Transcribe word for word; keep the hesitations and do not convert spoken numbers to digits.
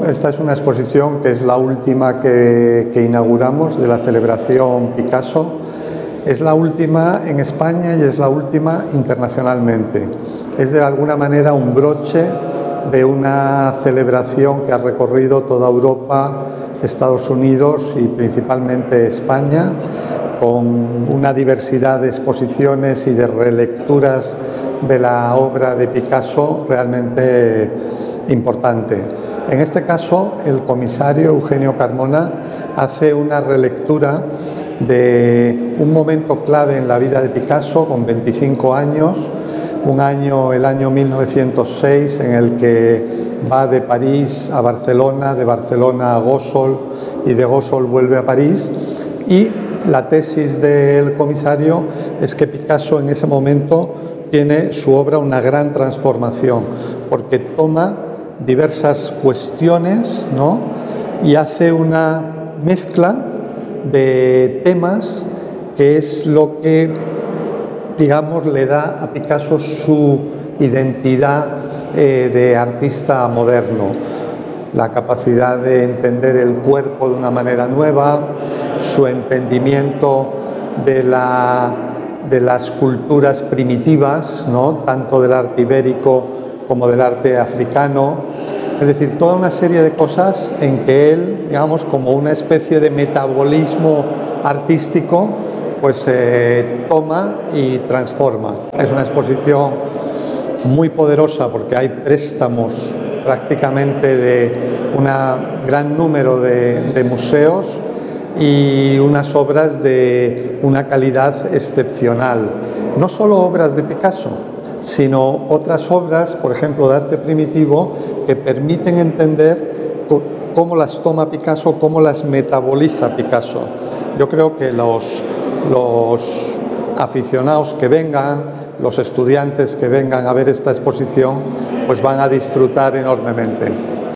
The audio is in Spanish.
esta es una exposición que es la última que, que inauguramos de la celebración Picasso. Es la última en España y es la última internacionalmente. Es de alguna manera un broche de una celebración que ha recorrido toda Europa, Estados Unidos y principalmente España, con una diversidad de exposiciones y de relecturas de la obra de Picasso realmente importante. En este caso, el comisario Eugenio Carmona hace una relectura de un momento clave en la vida de Picasso con veinticinco años, un año, el año mil novecientos seis, en el que va de París a Barcelona, de Barcelona a Gósol y de Gósol vuelve a París. Y la tesis del comisario es que Picasso en ese momento tiene su obra una gran transformación, porque toma diversas cuestiones, ¿no?, y hace una mezcla de temas que es lo que, digamos, le da a Picasso su identidad eh, de artista moderno. La capacidad de entender el cuerpo de una manera nueva, su entendimiento de, la, de las culturas primitivas, ¿no?, tanto del arte ibérico como del arte africano. Es decir, toda una serie de cosas en que él, digamos, como una especie de metabolismo artístico, pues eh, toma y transforma. Es una exposición muy poderosa porque hay préstamos prácticamente de un gran número de, de museos y unas obras de una calidad excepcional. No solo obras de Picasso, sino otras obras, por ejemplo, de arte primitivo, que permiten entender cómo las toma Picasso, cómo las metaboliza Picasso. Yo creo que los, los aficionados que vengan, los estudiantes que vengan a ver esta exposición, pues van a disfrutar enormemente.